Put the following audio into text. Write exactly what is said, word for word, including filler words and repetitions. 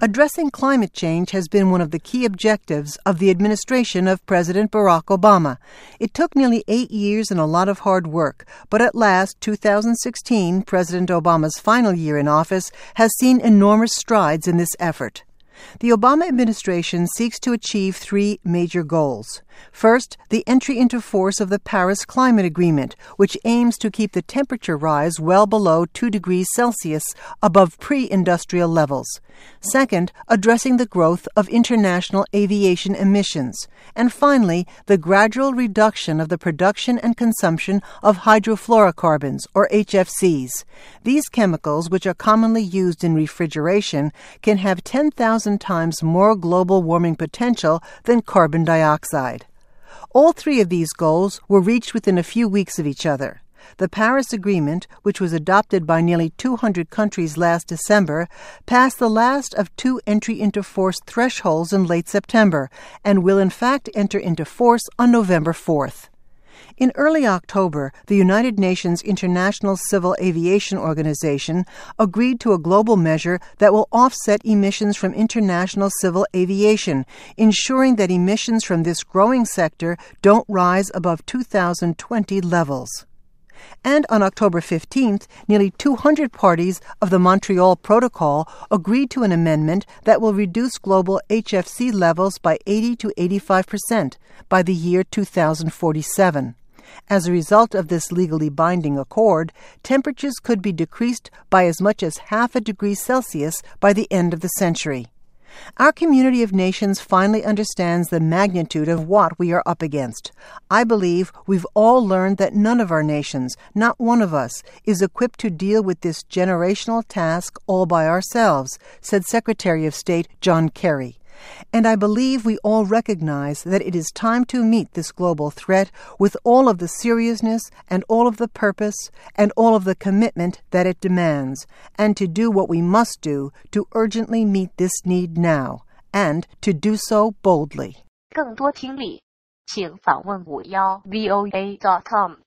Addressing climate change has been one of the key objectives of the administration of President Barack Obama. It took nearly eight years and a lot of hard work, but at last, two thousand sixteen, President Obama's final year in office, has seen enormous strides in this effort. The Obama administration seeks to achieve three major goals. First, the entry into force of the Paris Climate Agreement, which aims to keep the temperature rise well below two degrees Celsius above pre-industrial levels. Second, addressing the growth of international aviation emissions. And finally, the gradual reduction of the production and consumption of hydrofluorocarbons, or H F Cs. These chemicals, which are commonly used in refrigeration, can have ten thousand times more global warming potential than carbon dioxide. All three of these goals were reached within a few weeks of each other. The Paris Agreement, which was adopted by nearly two hundred countries last December, passed the last of two entry into force thresholds in late September and will in fact enter into force on November fourth. In early October, the United Nations International Civil Aviation Organization agreed to a global measure that will offset emissions from international civil aviation, ensuring that emissions from this growing sector don't rise above two thousand twenty levels. And on October fifteenth, nearly two hundred parties of the Montreal Protocol agreed to an amendment that will reduce global H F C levels by eighty to eighty-five percent by the year two thousand forty-seven. As a result of this legally binding accord, temperatures could be decreased by as much as half a degree Celsius by the end of the century. Our community of nations finally understands the magnitude of what we are up against. I believe we've all learned that none of our nations, not one of us, is equipped to deal with this generational task all by ourselves, said Secretary of State John Kerry. And I believe we all recognize that it is time to meet this global threat with all of the seriousness and all of the purpose and all of the commitment that it demands, and to do what we must do to urgently meet this need now, and to do so boldly. 更多听力，请访问五幺 V O A dot com。